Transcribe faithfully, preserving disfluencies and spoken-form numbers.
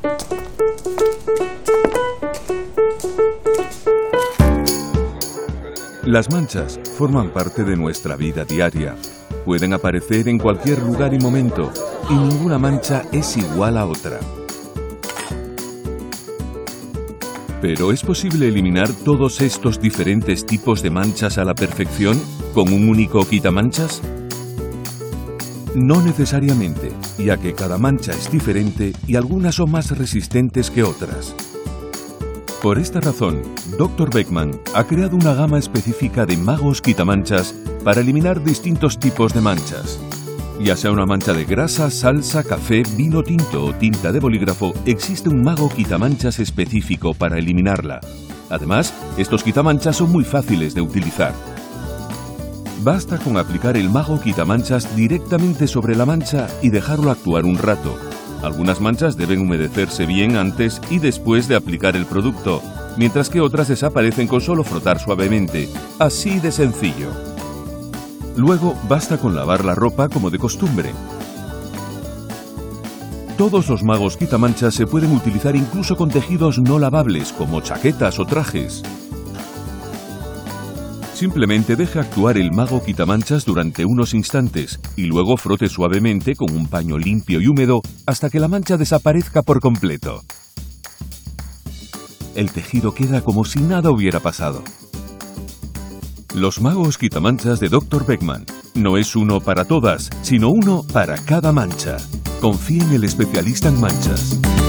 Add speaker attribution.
Speaker 1: Las manchas forman parte de nuestra vida diaria. Pueden aparecer en cualquier lugar y momento, y ninguna mancha es igual a otra. ¿Pero es posible eliminar todos estos diferentes tipos de manchas a la perfección con un único quitamanchas? No necesariamente, ya que cada mancha es diferente y algunas son más resistentes que otras. Por esta razón, doctor Beckman ha creado una gama específica de magos quitamanchas para eliminar distintos tipos de manchas. Ya sea una mancha de grasa, salsa, café, vino tinto o tinta de bolígrafo, existe un mago quitamanchas específico para eliminarla. Además, estos quitamanchas son muy fáciles de utilizar. Basta con aplicar el mago quitamanchas directamente sobre la mancha y dejarlo actuar un rato. Algunas manchas deben humedecerse bien antes y después de aplicar el producto, mientras que otras desaparecen con solo frotar suavemente. Así de sencillo. Luego basta con lavar la ropa como de costumbre. Todos los magos quitamanchas se pueden utilizar incluso con tejidos no lavables como chaquetas o trajes. Simplemente deje actuar el mago quitamanchas durante unos instantes y luego frote suavemente con un paño limpio y húmedo hasta que la mancha desaparezca por completo. El tejido queda como si nada hubiera pasado. Los magos quitamanchas de doctor Beckman. No es uno para todas, sino uno para cada mancha. Confíe en el especialista en manchas.